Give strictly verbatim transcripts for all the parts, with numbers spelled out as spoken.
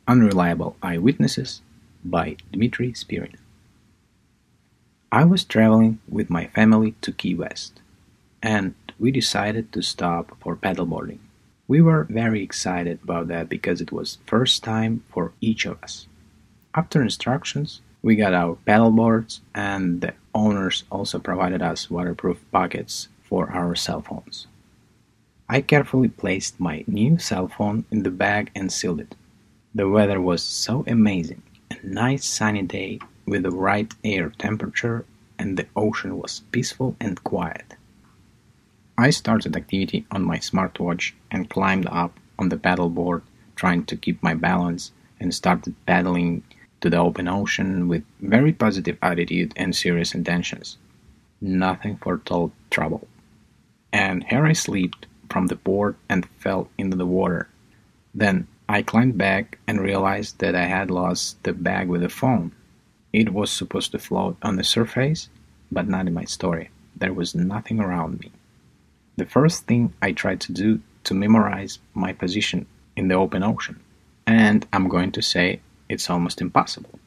Unreliable Eyewitnesses by Dmitry Spirin. I was traveling with my family to Key West, and we decided to stop for paddleboarding. We were very excited about that because it was first time for each of us. After instructions, we got our paddleboards, and the owners also provided us waterproof pockets for our cell phones. I carefully placed my new cell phone in the bag and sealed it. The weather was so amazing, a nice sunny day with the right air temperature, and the ocean was peaceful and quiet. I started activity on my smartwatch and climbed up on the paddleboard, trying to keep my balance, and started paddling to the open ocean with very positive attitude and serious intentions. Nothing foretold trouble. And here I slipped from the board and fell into the water. Then I climbed back and realized that I had lost the bag with the phone. It was supposed to float on the surface, but not in my story. There was nothing around me. The first thing I tried to do to memorize my position in the open ocean, and I'm going to say it's almost impossible.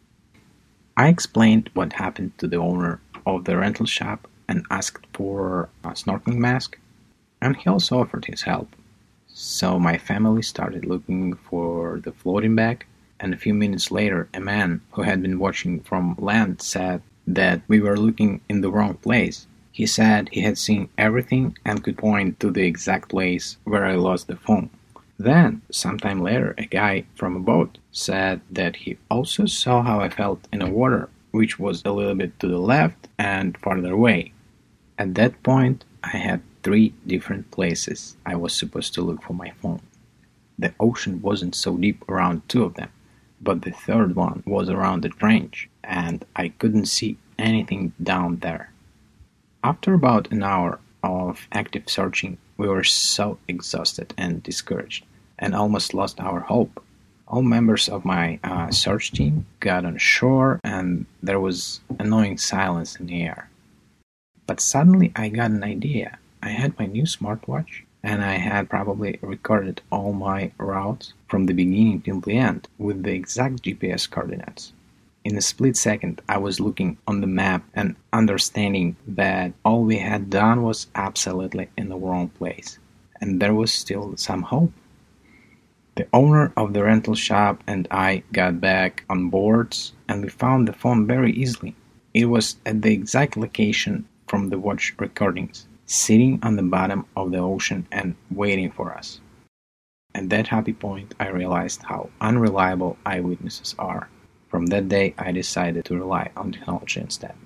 I explained what happened to the owner of the rental shop and asked for a snorkeling mask, and he also offered his help. So my family started looking for the floating bag, and a few minutes later a man who had been watching from land said that we were looking in the wrong place. He said he had seen everything and could point to the exact place where I lost the phone. Then, sometime later, a guy from a boat said that he also saw how I felt in the water, which was a little bit to the left and farther away. At that point, I had three different places I was supposed to look for my phone. The ocean wasn't so deep around two of them, but the third one was around the trench, and I couldn't see anything down there. After about an hour of active searching, we were so exhausted and discouraged, and almost lost our hope. All members of my uh, search team got on shore, and there was annoying silence in the air. But suddenly I got an idea. I had my new smartwatch, and I had probably recorded all my routes from the beginning till the end with the exact G P S coordinates. In a split second, I was looking on the map and understanding that all we had done was absolutely in the wrong place, and there was still some hope. The owner of the rental shop and I got back on boards, and we found the phone very easily. It was at the exact location from the watch recordings, sitting on the bottom of the ocean and waiting for us. At that happy point, I realized how unreliable eyewitnesses are. From that day, I decided to rely on technology instead.